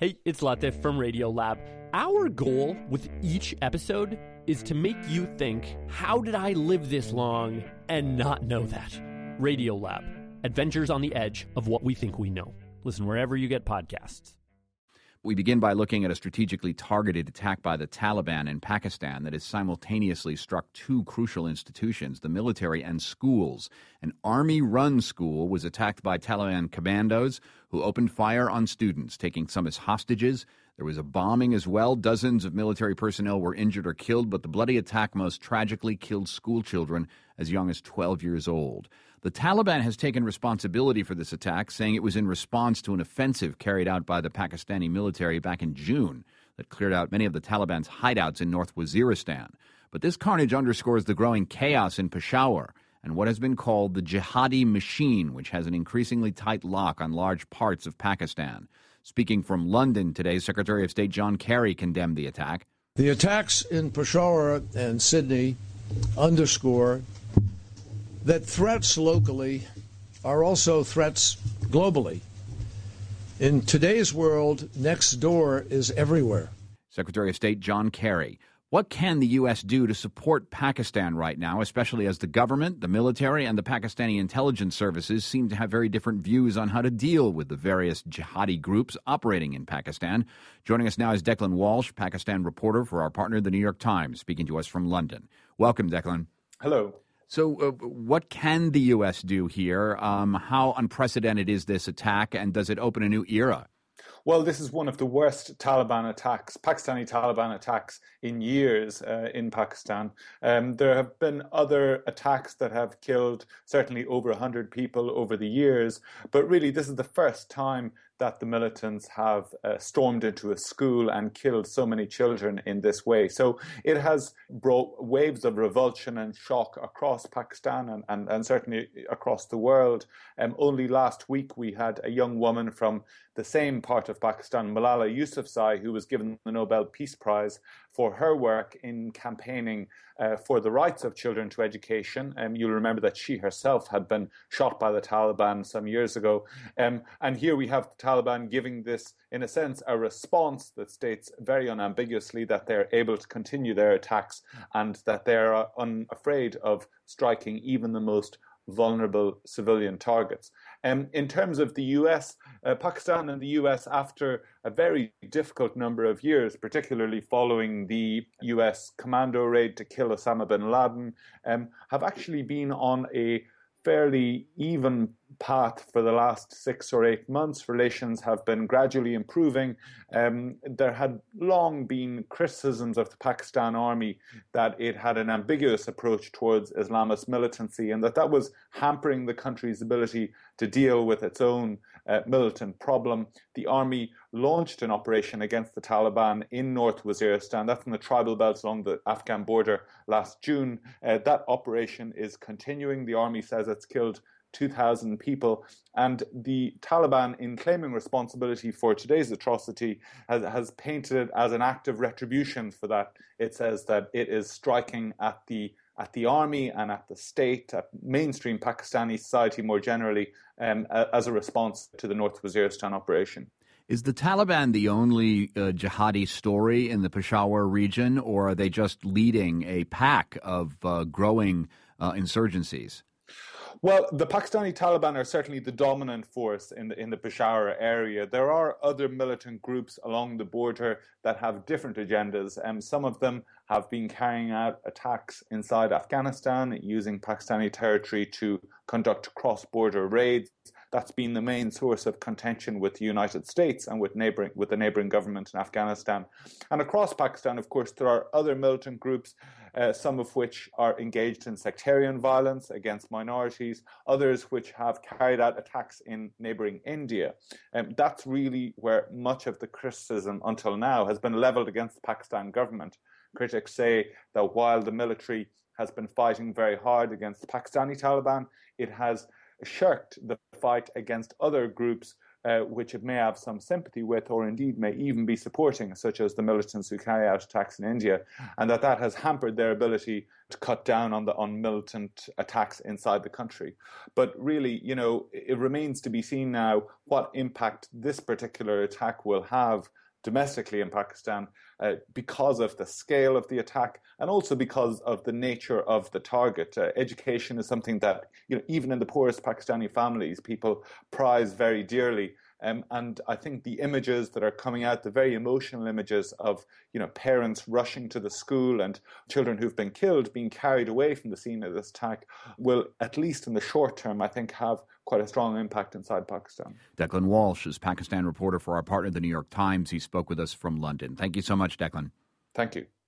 Hey, it's Latif from Radiolab. Our goal with each episode is to make you think, how did I live this long and not know that? Radiolab, adventures on the edge of what we think we know. Listen wherever you get podcasts. We begin by looking at a strategically targeted attack by the Taliban in Pakistan that has simultaneously struck two crucial institutions, the military and schools. An army-run school was attacked by Taliban commandos who opened fire on students, taking some as hostages. There was a bombing as well. Dozens of military personnel were injured or killed, but the bloody attack most tragically killed school children as young as 12 years old. The Taliban has taken responsibility for this attack, saying it was in response to an offensive carried out by the Pakistani military back in June that cleared out many of the Taliban's hideouts in North Waziristan. But this carnage underscores the growing chaos in Peshawar and what has been called the jihadi machine, which has an increasingly tight lock on large parts of Pakistan. Speaking from London today, Secretary of State John Kerry condemned the attack. The attacks in Peshawar and Sydney underscore that threats locally are also threats globally. In today's world, next door is everywhere. Secretary of State John Kerry. What can the U.S. do to support Pakistan right now, especially as the government, the military, and the Pakistani intelligence services seem to have very different views on how to deal with the various jihadi groups operating in Pakistan? Joining us now is Declan Walsh, Pakistan reporter for our partner, The New York Times, speaking to us from London. Welcome, Declan. Hello. So what can the U.S. do here? How unprecedented is this attack, and does it open a new era? Well, this is one of the worst Taliban attacks, Pakistani Taliban attacks in years in Pakistan. There have been other attacks that have killed certainly over 100 people over the years, but really this is the first time that the militants have stormed into a school and killed so many children in this way. So it has brought waves of revulsion and shock across Pakistan and certainly across the world. Only last week we had a young woman from the same part of Pakistan, Malala Yousafzai, who was given the Nobel Peace Prize for her work in campaigning for the rights of children to education. You'll remember that she herself had been shot by the Taliban some years ago. And here we have the Taliban giving this, in a sense, a response that states very unambiguously that they're able to continue their attacks and that they're unafraid of striking even the most vulnerable civilian targets. In terms of the US, Pakistan and the US, after a very difficult number of years, particularly following the US commando raid to kill Osama bin Laden, have actually been on a fairly even path for the last 6 or 8 months. Relations have been gradually improving. There had long been criticisms of the Pakistan army that it had an ambiguous approach towards Islamist militancy and that was hampering the country's ability to deal with its own militant problem. The army launched an operation against the Taliban in North Waziristan, that's in the tribal belts along the Afghan border last June. That operation is continuing. The army says it's killed 2,000 people, and the Taliban, in claiming responsibility for today's atrocity, has painted it as an act of retribution for that. It says that it is striking at the army and at the state, at mainstream Pakistani society more generally, as a response to the North Waziristan operation. Is the Taliban the only jihadi story in the Peshawar region, or are they just leading a pack of growing insurgencies? Well, the Pakistani Taliban are certainly the dominant force in the Peshawar area. There are other militant groups along the border that have different agendas, and some of them have been carrying out attacks inside Afghanistan using Pakistani territory to conduct cross-border raids. That's been the main source of contention with the United States and with the neighboring government in Afghanistan. And across Pakistan, of course, there are other militant groups, some of which are engaged in sectarian violence against minorities, others which have carried out attacks in neighboring India. That's really where much of the criticism until now has been leveled against the Pakistan government. Critics say that while the military has been fighting very hard against the Pakistani Taliban, it has shirked the fight against other groups which it may have some sympathy with, or indeed may even be supporting, such as the militants who carry out attacks in India, and that has hampered their ability to cut down on militant attacks inside the country. But really, it remains to be seen now what impact this particular attack will have domestically in Pakistan because of the scale of the attack and also because of the nature of the target. Education is something that, even in the poorest Pakistani families, people prize very dearly. And I think the images that are coming out, the very emotional images of, parents rushing to the school and children who've been killed being carried away from the scene of this attack will, at least in the short term, I think have quite a strong impact inside Pakistan. Declan Walsh is Pakistan reporter for our partner, The New York Times. He spoke with us from London. Thank you so much, Declan. Thank you.